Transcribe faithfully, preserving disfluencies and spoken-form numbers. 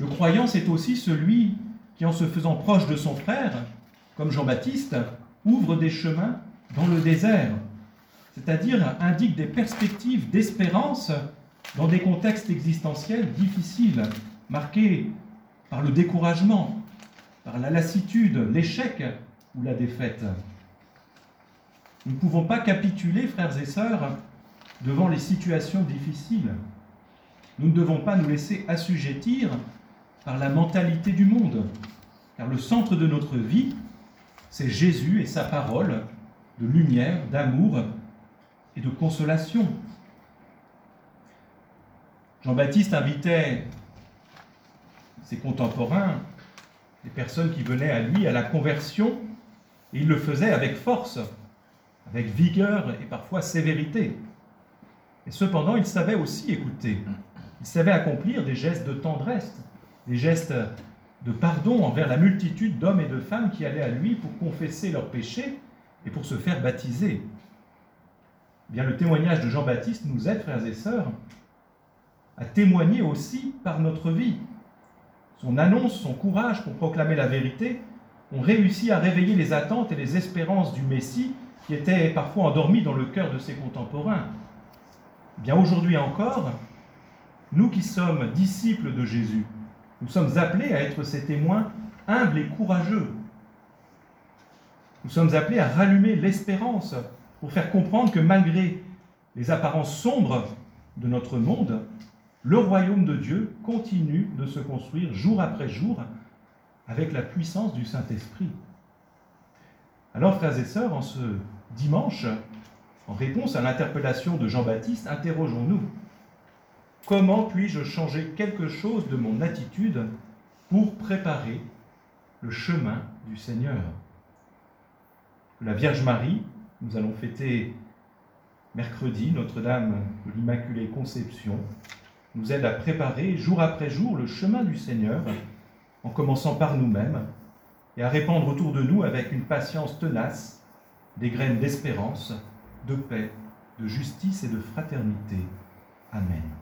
Le croyant, c'est aussi celui qui, en se faisant proche de son frère, comme Jean-Baptiste, ouvre des chemins dans le désert, c'est-à-dire indique des perspectives d'espérance dans des contextes existentiels difficiles, marqués par le découragement, par la lassitude, l'échec ou la défaite. Nous ne pouvons pas capituler, frères et sœurs, devant les situations difficiles. Nous ne devons pas nous laisser assujettir par la mentalité du monde, car le centre de notre vie, c'est Jésus et sa parole de lumière, d'amour et de consolation. Jean-Baptiste invitait ses contemporains, les personnes qui venaient à lui, à la conversion, et il le faisait avec force, avec vigueur et parfois sévérité. Et cependant, il savait aussi écouter. Il savait accomplir des gestes de tendresse, des gestes de pardon envers la multitude d'hommes et de femmes qui allaient à lui pour confesser leurs péchés et pour se faire baptiser. Eh bien, le témoignage de Jean-Baptiste nous aide, frères et sœurs, à témoigner aussi par notre vie. Son annonce, son courage pour proclamer la vérité ont réussi à réveiller les attentes et les espérances du Messie qui étaient parfois endormis dans le cœur de ses contemporains. Eh bien, aujourd'hui encore, nous qui sommes disciples de Jésus, nous sommes appelés à être ces témoins humbles et courageux. Nous sommes appelés à rallumer l'espérance pour faire comprendre que malgré les apparences sombres de notre monde, le royaume de Dieu continue de se construire jour après jour avec la puissance du Saint-Esprit. Alors, frères et sœurs, en ce dimanche, en réponse à l'interpellation de Jean-Baptiste, interrogeons-nous. Comment puis-je changer quelque chose de mon attitude pour préparer le chemin du Seigneur? La Vierge Marie, nous allons fêter mercredi Notre-Dame de l'Immaculée Conception, nous aide à préparer jour après jour le chemin du Seigneur, en commençant par nous-mêmes, et à répandre autour de nous avec une patience tenace des graines d'espérance, de paix, de justice et de fraternité. Amen.